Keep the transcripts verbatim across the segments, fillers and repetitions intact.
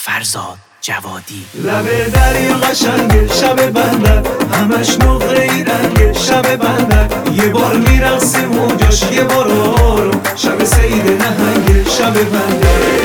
فرزاد جوادی. لب دریا قشنگه شب بندر، همش نقره ای رنگه شب بندر. یه بار میرقصه موجاش یه بار آروم، شب سید نهنگه شب بندر.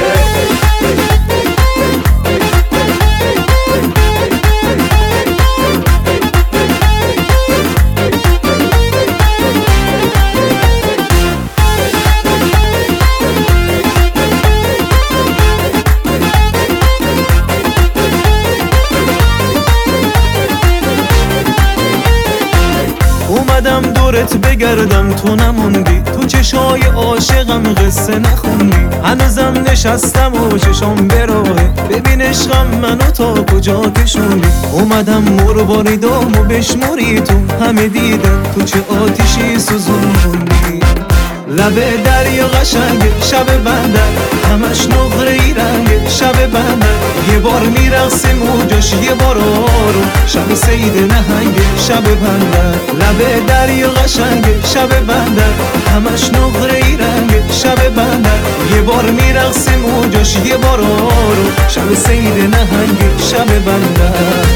اومدم دورت بگردم تو نموندی، تو چشای عاشقم قصه نخوندی. هنوزم نشستم و چشام براهه، ببین عشقم منو تا کجا کشوندی. اومدم مرواریدام و بشموری تو همه دیدن، تو چه آتیشی سوزوندی. لب دریا قشنگه شب بندر، همش نقره ای رنگه شب بندر. یه بار میرقصه موجاش یه بار آروم، شب سید نهنگه شب بندر. لب دریا قشنگه شب بندر، همش نقره ای رنگه شب بندر. یه بار میرقصه موجاش یه بار آروم، شب سید نهنگه شب بندر.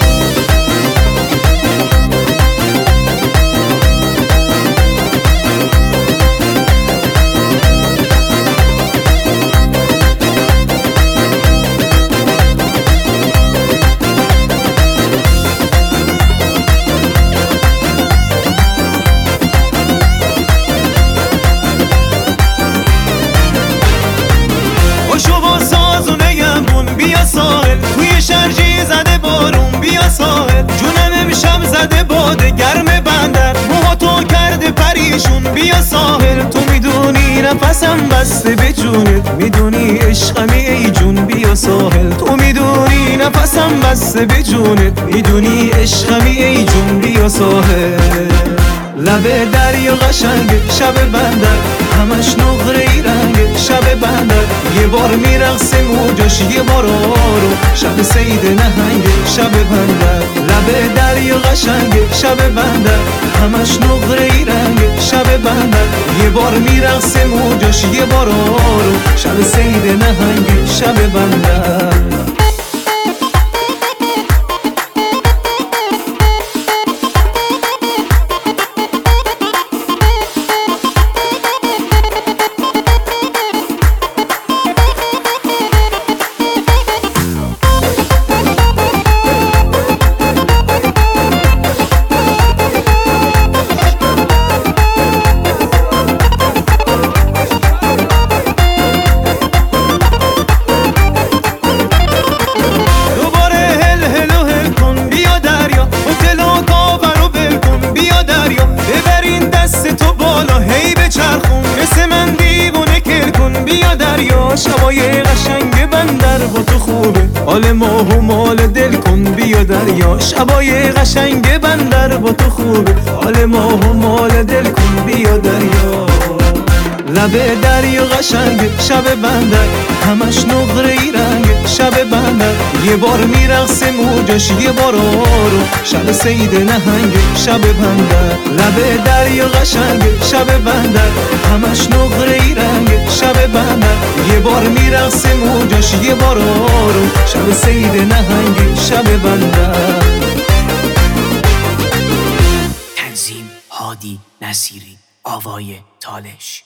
بیا ساحل توی شرجی زده بارون، بیا ساحل جونم امشب زده باده گرم بندر. موها تو کرده پریشون، بیا ساحل تو میدونی نفسم بسته به جونت، میدونی عشقمی ای جون. بیا ساحل تو میدونی نفسم بسته به جونت، میدونی عشقمی ای جون. بیا ساحل لب دریا قشنگه شب بندر، همش نقره ای رنگه شب بندر. یه بار میرقصه موجاش یه بار آروم، شب سید نهنگه شب بندر. لب دریا قشنگه شب بندر، همش نقره ای رنگه شب بندر. یه بار میرقصه موجاش یه بار آروم، شب سید نهنگه شب بندر. بیا دریا شبای قشنگ بندر با تو خوبه، حال ماه و مال دل کن. بیا دریا شبای قشنگ بندر با تو خوبه، حال ماه و مال دل کن. بیا دریا لب دریا قشنگه شب بندر، همش نقره ای رنگه شب بندر. یه بار میرقصه موجاش یه بار آروم، شب سید نهنگه شب بندر. لب دریا قشنگه شب بندر، همش نقره ای رنگه شب بندر. یه بار میرقصه موجاش یه بار آروم، شب سید نهنگه شب بندر. تنظیم هادی نصیری، آوای تالش.